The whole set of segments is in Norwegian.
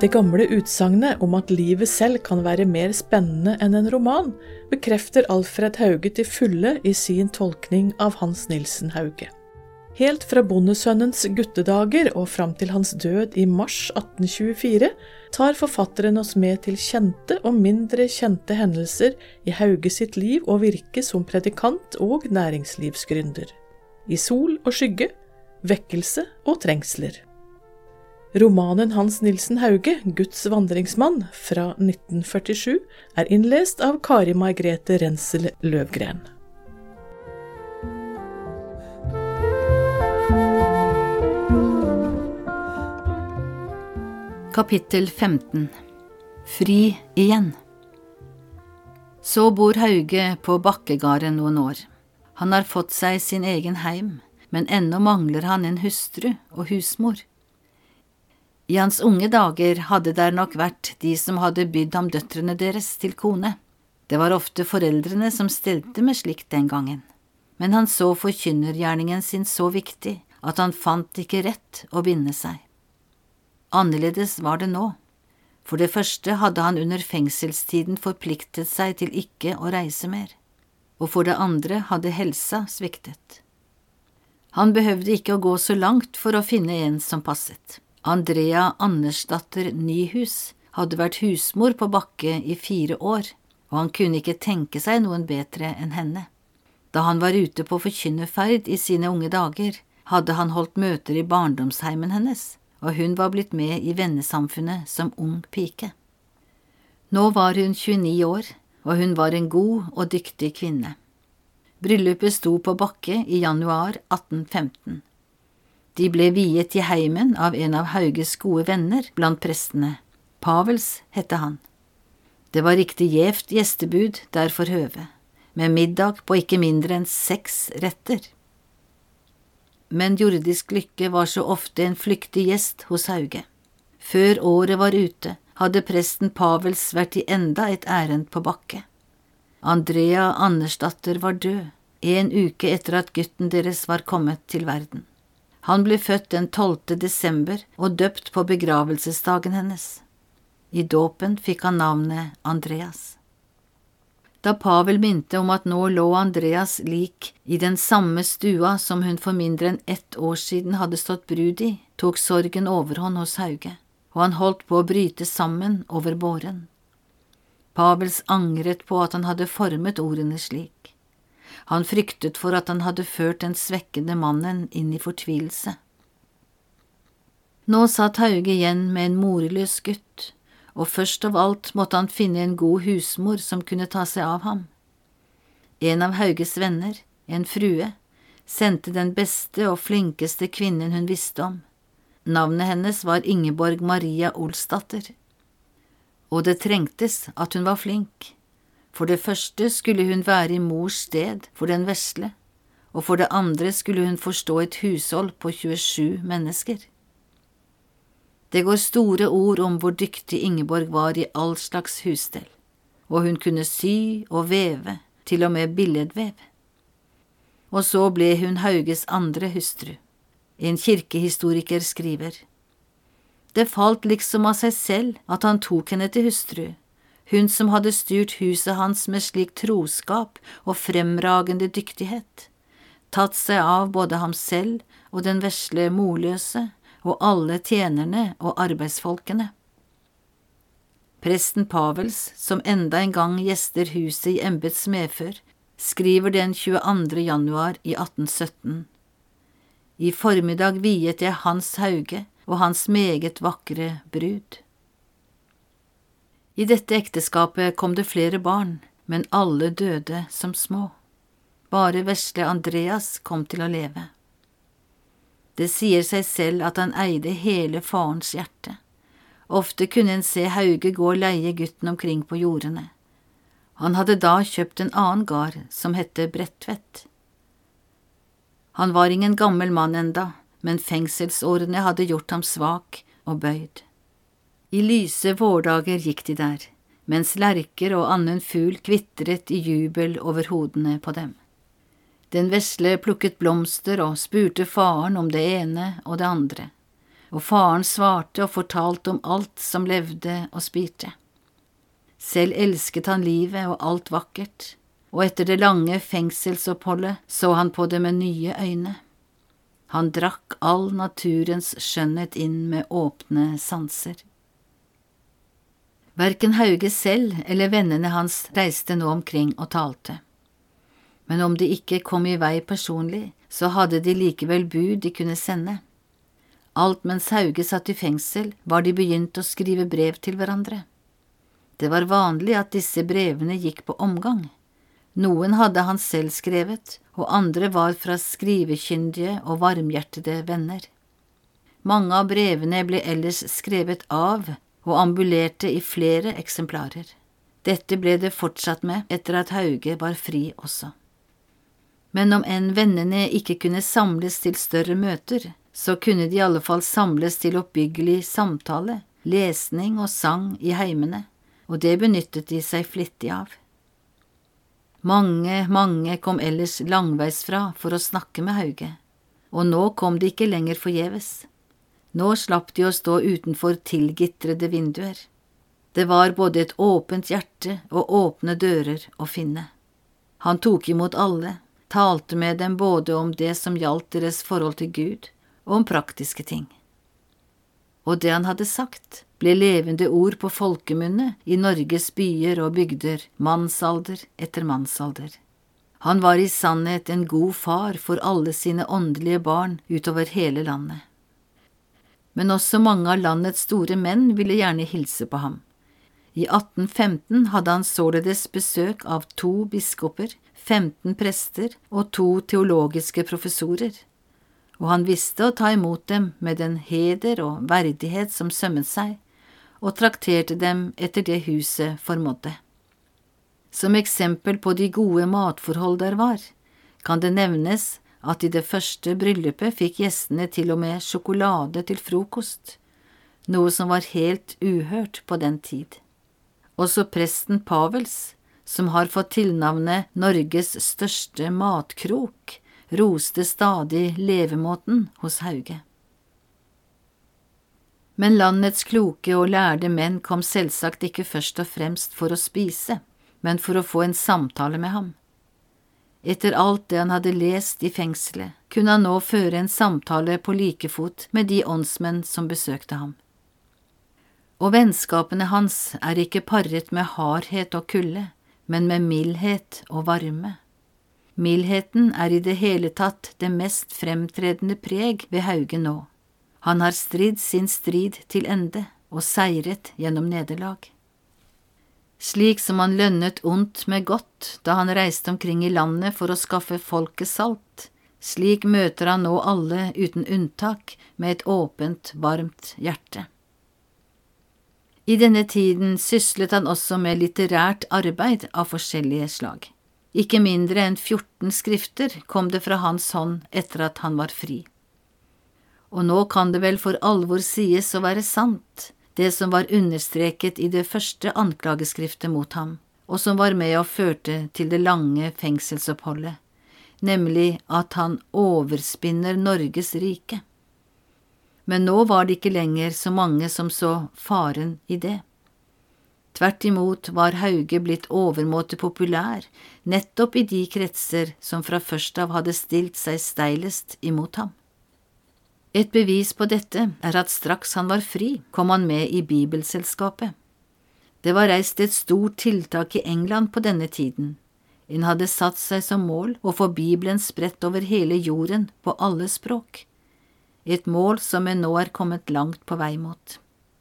Det gamle utsagnet om at livet selv kan være mer spennende enn en roman, bekrefter Alfred Hauge til fulle i sin tolkning av Hans Nilsen Hauge. Helt fra bondesønnens guttedager og fram til hans død i mars 1824 tar forfatteren oss med til kjente og mindre kjente hendelser i Hauge sitt liv og virke som predikant og næringslivsgründer. I sol og skygge, vekkelse og trengsler. Romanen Hans Nilsen Hauge, Guds vandringsmann, fra 1947, er innlest av Kari Margrethe Rensel Løvgren. Kapittel 15. Fri igjen. Så bor Hauge på Bakkegarden noen år. Han har fått seg sin egen heim, men ennå mangler han en hustru og husmor. I hans unge dager hadde der nok vært de som hadde bydd ham døtrene deres til kone. Det var ofte foreldrene som stelte med slikt den gangen, men han så forkynnergjerningen sin så viktig at han fant ikke rett å binde seg. Annerledes var det nå. For det første hadde han under fengselstiden forpliktet seg til ikke å reise mer, og for det andre hadde helsa sviktet. Han behøvde ikke å gå så langt for å finne en som passet. Andrea Andersdatter Nyhus hadde vært husmor på Bakke i 4 år, og han kunne ikke tenke seg noen bedre enn henne. Da han var ute på forkynnerferd i sine unge dager, hadde han holdt møter i barndomsheimen hennes, og hun var blitt med i vennesamfunnet som ung pike. Nå var hun 29 år, og hun var en god og dyktig kvinne. Bryllupet sto på Bakke i januar 1815. De ble viet i heimen av en av Hauges gode venner blant prestene. Pavels hette han. Det var riktig gjevt gjestebud der for høve, med middag på ikke mindre enn 6 retter. Men jordisk lykke var så ofte en flyktig gjest hos Hauge. Før året var ute, hadde presten Pavels vært i enda et ærend på Bakke. Andrea Andersdatter var død, 1 uke etter at gutten deres var kommet til verden. Han ble født den 12. desember og døpt på begravelsesdagen hennes. I dåpen fikk han navnet Andreas. Da Pavel minte om at nå lå Andreas lik i den samme stua som hun for mindre enn 1 år siden hadde stått brud i, tok sorgen overhånd hos Hauge, og han holdt på å bryte sammen over båren. Pavels angret på at han hadde formet ordene slik. Han fryktet for at han hadde ført den svekkede mannen inn i fortvilelse. Nå satt Hauge igjen med en morløs gutt, og først av alt måtte han finne en god husmor som kunne ta seg av ham. En av Hauges venner, en frue, sendte den beste og flinkeste kvinnen hun visste om. Navnet hennes var Ingeborg Maria Olsdatter. Og det trengtes at hun var flink. For det første skulle hun være i mors sted for den vesle, og for det andre skulle hun forstå et hushold på 27 mennesker. Det går store ord om hvor dyktig Ingeborg var i all slags husstell, og hun kunne sy og veve, til og med billedvev. Og så ble hun Hauges andre hustru. En kirkehistoriker skriver: Det falt liksom av seg selv at han tok henne til hustru, hun som hadde styrt huset hans med slik troskap og fremragende dyktighet, tatt seg av både ham selv og den vesle morløse og alle tjenerne og arbeidsfolkene. Presten Pavels, som enda en gang gjester huset i embets medfør, skriver den 22. januar i 1817. I formiddag viet jeg Hans Hauge og hans meget vakre brud. I dette ekteskapet kom det flere barn, men alle døde som små. Bare vesle Andreas kom til å leve. Det sier seg selv at han eide hele farens hjerte. Ofte kunne en se Hauge gå og leie gutten omkring på jordene. Han hadde da kjøpt en annen gard som hette Bredtvet. Han var ingen gammel mann enda, men fengselsårene hadde gjort ham svak og bøyd. I lyse vårdager gikk de der, mens lerker og annen fugl kvitret i jubel over hodene på dem. Den vesle plukket blomster og spurte faren om det ene og det andre. og faren svarte og fortalte om alt som levde og spirte. Selv elsket han livet og alt vakkert, og etter det lange fengselsoppholdet så han på det med nye øyne. Han drakk all naturens skjønnhet inn med åpne sanser. Hverken Hauge selv eller vennene hans reiste nå omkring og talte. Men om de ikke kom i vei personlig, så hadde de likevel bud de kunne sende. Alt mens Hauge satt i fengsel, var de begynt å skrive brev til hverandre. Det var vanlig at disse brevene gikk på omgang. Noen hadde han selv skrevet, og andre var fra skrivekyndige og varmhjertede venner. Mange av brevene ble ellers skrevet av og ambulerte i flere eksemplarer. Dette ble det fortsatt med etter at Hauge var fri også. Men om enn vennene ikke kunne samles til større møter, så kunne de i alle fall samles til oppbyggelig samtale, lesning og sang i heimene, og det benyttet de seg flittig av. Mange kom ellers langveisfra for å snakke med Hauge, og nå kom de ikke lenger forgjeves. Nå slapp de å stå utenfor tilgitrede vinduer. Det var både et åpent hjerte og åpne dører å finne. Han tok imot alle, talte med dem både om det som gjaldt deres forhold til Gud, og om praktiske ting. Og det han hadde sagt, ble levende ord på folkemunne i Norges byer og bygder, mannsalder etter mannsalder. Han var i sannhet en god far for alle sine åndelige barn utover hele landet. Men også mange av landets store menn ville gjerne hilse på ham. I 1815 hadde han således besøk av 2 biskoper, 15 prester og 2 teologiske professorer, og han visste å ta imot dem med den heder og verdighet som sømmet seg, og trakterte dem etter det huset formådde. Som eksempel på de gode matforhold der var, kan det nevnes at i det første bryllupet fikk gjestene til og med sjokolade til frokost, noe som var helt uhørt på den tid. Også presten Pavels, som har fått tilnavnet Norges største matkrok, roste stadig levemåten hos Hauge. Men landets kloke og lærde menn kom selvsagt ikke først og fremst for å spise, men for å få en samtale med ham. Etter alt det han hadde lest i fengselet, kunne han nå føre en samtale på likefot med de åndsmenn som besøkte ham. Og vennskapene hans er ikke parret med hardhet og kulde, men med mildhet og varme. Mildheten er i det hele tatt det mest fremtredende preg ved Hauge nå. Han har stridd sin strid til ende og seiret gjennom nederlag. Slik som han lønnet ondt med godt da han reiste omkring i landet for å skaffe folket salt, slik møter han nå alle uten unntak med et åpent, varmt hjerte. I denne tiden syslet han også med litterært arbeid av forskjellige slag. Ikke mindre enn 14 skrifter kom det fra hans hånd etter at han var fri. Og nå kan det vel for alvor sies å være sant, det som var understreket i det første anklageskriftet mot ham, og som var med og førte til det lange fengselsoppholdet, nemlig at han overspinner Norges rike. Men nå var det ikke lenger så mange som så faren i det. Tvert imot var Hauge blitt overmåte populær, nettopp i de kretser som fra først av hadde stilt seg steilest imot ham. Et bevis på dette er at straks han var fri, kom han med i Bibelselskapet. Det var reist et stort tiltak i England på denne tiden. En hadde satt seg som mål å få Bibelen spredt over hele jorden på alle språk. Et mål som en nå er kommet langt på vei mot.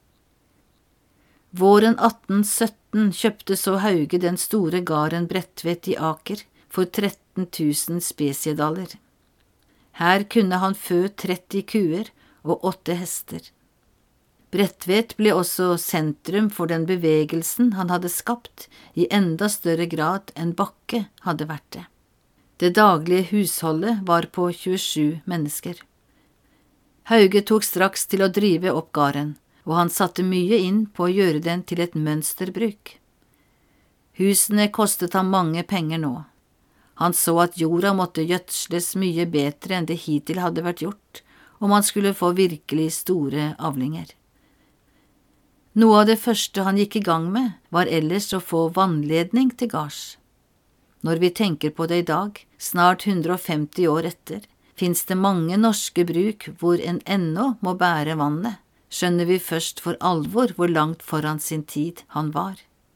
Våren 1817 kjøpte så Hauge den store gården Bredtvet i Aker for 13 000 spesiedaler. Her kunne han fø 30 kuer og 8 hester. Bredtvet ble også sentrum for den bevegelsen han hadde skapt i enda større grad enn Bakke hadde vært det. Det daglige husholdet var på 27 mennesker. Hauge tok straks til å drive opp gården, og han satte mye inn på å gjøre den til et mønsterbruk. Husene kostet ham mange penger nå. Han så at jorda måtte gjødsles mye bedre enn det hittil hadde vært gjort, om han skulle få virkelig store avlinger. Noe av det første han gikk i gang med, var ellers å få vannledning til gards. Når vi tenker på det i dag, snart 150 år etter, finnes det mange norske bruk hvor en ennå må bære vannet, skjønner vi først for alvor hvor langt foran sin tid han var.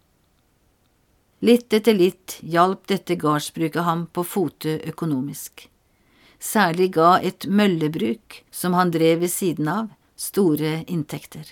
Litt etter litt hjalp dette gardsbruket ham på fote økonomisk. Særlig ga et møllebruk, som han drev ved siden av, store inntekter.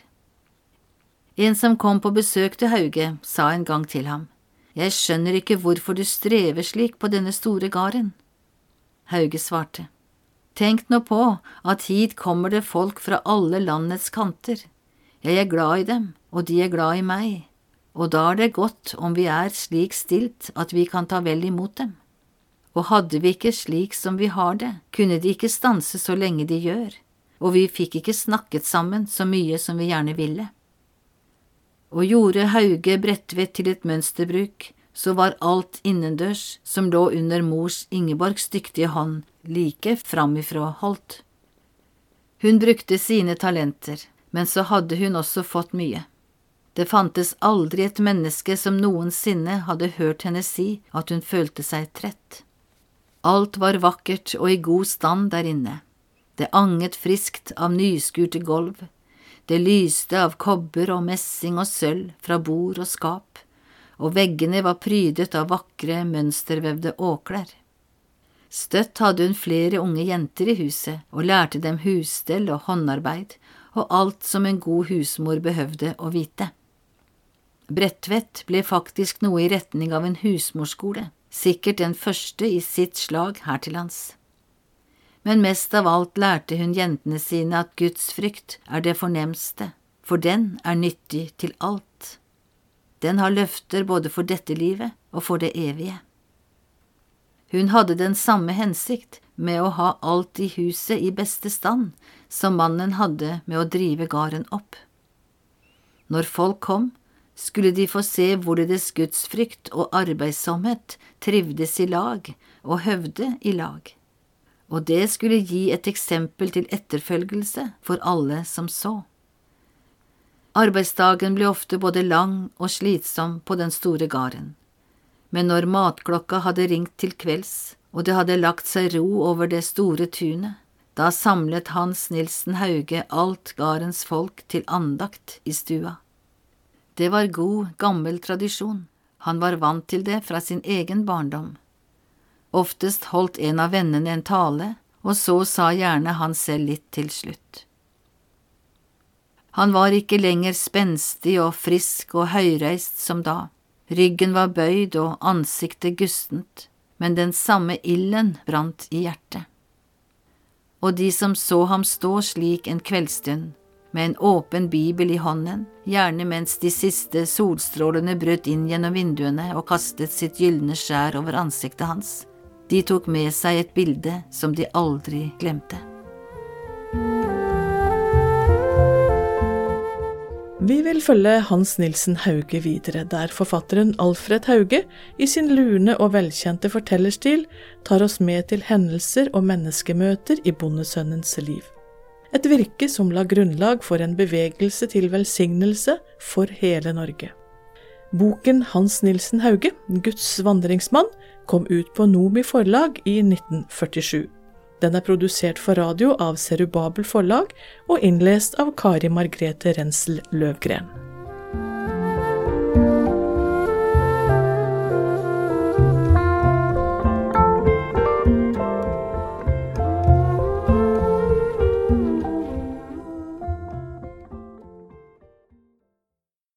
En som kom på besøk til Hauge, sa en gang til ham, «Jeg skjønner ikke hvorfor du strever slik på denne store gården.» Hauge svarte, «Tenk nå på at hit kommer det folk fra alle landets kanter. Jeg er glad i dem, og de er glad i meg, og da er det godt om vi er slik stilt at vi kan ta vel imot dem. Og hadde vi ikke slik som vi har det, kunne de ikke stanse så lenge de gjør, og vi fikk ikke snakket sammen så mye som vi gjerne ville.» Og gjorde Hauge Bredtvet til et mønsterbruk, så var alt innendørs som lå under mors Ingeborgs dyktige hånd like framifrå holdt. Hun brukte sine talenter, men så hadde hun også fått mye. Det fantes aldri et menneske som noensinne hadde hørt henne si at hun følte seg trett. Alt var vakkert og i god stand der inne. Det anget friskt av nyskurte gulv. Det lyste av kobber og messing og sølv fra bord og skap, og veggene var prydet av vakre, mønstervevde åkler. Støtt hadde hun flere unge jenter i huset, og lærte dem husstell og håndarbeid, og alt som en god husmor behøvde å vite. Bredtvet ble faktisk noe i retning av en husmorskole, sikkert den første i sitt slag her til lands. Men mest av alt lærte hun jentene sine at Guds frykt er det fornemste, for den er nyttig til alt. Den har løfter både for dette livet og for det evige. Hun hadde den samme hensikt med å ha alt i huset i beste stand, som mannen hadde med å drive gården opp. Når folk kom, skulle de få se hvorledes Guds frykt og arbeidsomhet trivdes i lag og høvde i lag. Og det skulle gi et eksempel til etterfølgelse for alle som så. Arbeidsdagen ble ofte både lang og slitsom på den store gården, men når matklokka hadde ringt til kvelds, og det hadde lagt seg ro over det store tunet, da samlet Hans Nilsen Hauge alt gårdens folk til andakt i stua. Det var god, gammel tradisjon, han var vant til det fra sin egen barndom. Oftest holdt en av vennene en tale, og så sa gjerne han selv litt til slutt. Han var ikke lenger spenstig og frisk og høyreist som da. Ryggen var bøyd og ansiktet gustent, men den samme ilden brant i hjertet. Og de som så ham stå slik en kveldsstund, med en åpen bibel i hånden, gjerne mens de siste solstrålene brøt inn gjennom vinduene og kastet sitt gyldne skjær over ansiktet hans, de tok med seg et bilde som de aldri glemte. Vi vil følge Hans Nilsen Hauge videre, der forfatteren Alfred Hauge i sin lune og velkjente fortellerstil tar oss med til hendelser og menneskemøter i bondesønnens liv. Et virke som la grunnlag for en bevegelse til velsignelse for hele Norge. Boken Hans Nilsen Hauge, Guds vandringsmann, kom ut på Nomi forlag i 1947. Den er produsert for radio av Zerubabel forlag og innlest av Kari Margrethe Renssel Løvgren.